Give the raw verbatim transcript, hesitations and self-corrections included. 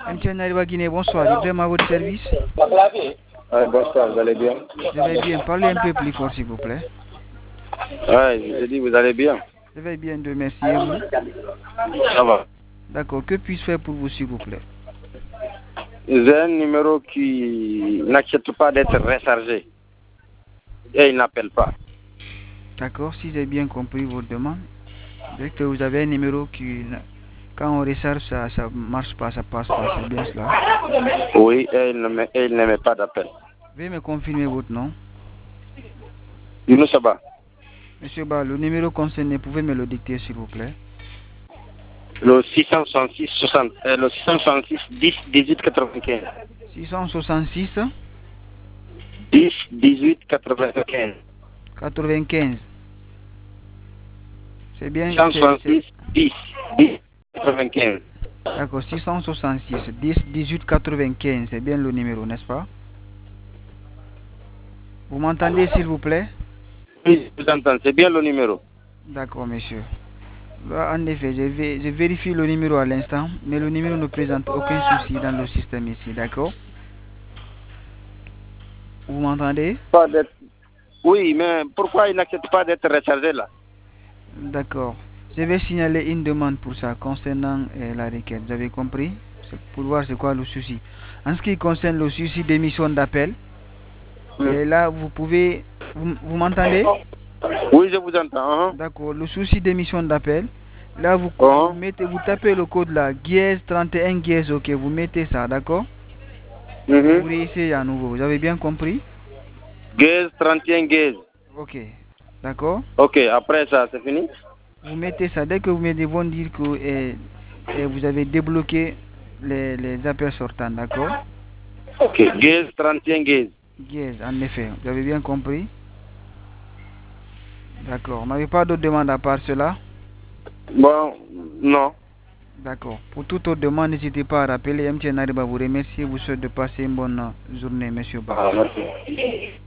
M T N Arriva Guinée, bonsoir. Ibrahim à votre service. Ouais, bonsoir, vous allez bien? Je vais bien. Parlez un peu plus fort, s'il vous plaît. Ouais, je dis, vous allez bien? Je vais bien, de merci. Et vous? Ça va. D'accord. Que puis-je faire pour vous, s'il vous plaît? J'ai un numéro qui n'accepte pas d'être rechargé. Et il n'appelle pas. D'accord. Si j'ai bien compris votre demande, dès que vous avez un numéro qui, quand on recharge, ça ça marche pas, ça passe pas. C'est bien cela? Oui, et il ne met, et il ne met pas d'appel. Veuillez me confirmer votre nom. Younous Saba. Monsieur Ba, le numéro concerné, pouvez me le dicter, s'il vous plaît? Le six cent soixante-six soixante, euh, le six cent soixante-six dix dix-huit quatre-vingt-quinze. six cent soixante-six dix dix-huit quatre-vingt-quinze. quatre-vingt-quinze. C'est bien. six cent soixante-six dix dix quatre-vingt-quinze. D'accord, six cent soixante-six dix dix-huit quatre-vingt-quinze, c'est bien le numéro, n'est-ce pas? Vous m'entendez, s'il vous plaît? Oui, je vous entends, c'est bien le numéro. D'accord, monsieur. Là, en effet, je, vais, je vérifie le numéro à l'instant, mais le numéro ne présente aucun souci dans le système ici, d'accord? Vous m'entendez? Pas d'être... Oui, mais pourquoi il n'accepte pas d'être rechargé là? D'accord. Je vais signaler une demande pour ça concernant euh, la requête. Vous avez compris? C'est pour voir c'est quoi le souci. En ce qui concerne le souci d'émission d'appel, Oui. et là, vous pouvez... Vous, vous m'entendez? Oui, je vous entends. Uh-huh. D'accord. Le souci d'émission d'appel, là, vous, Uh-huh. vous, mettez, vous tapez le code là, Guiez trente et un Guiez, ok, vous mettez ça, d'accord? Mm-hmm. Vous réessayez à nouveau. Vous avez bien compris? Gaze, trente et un Gaze. Ok. D'accord? Ok, après ça, c'est fini? Vous mettez ça. Dès que vous mettez, ils vont dire que eh, eh, vous avez débloqué les, les appels sortants, d'accord? Ok, Gaze, trente et un Gaze. Yes, en effet. Vous avez bien compris? D'accord. Vous n'avez pas d'autres demandes à part cela? Bon, non. D'accord. Pour toute autre demande, n'hésitez pas à rappeler. M T N Arriva vous remercie. Vous souhaite de passer une bonne journée, monsieur Ba. Ah, merci.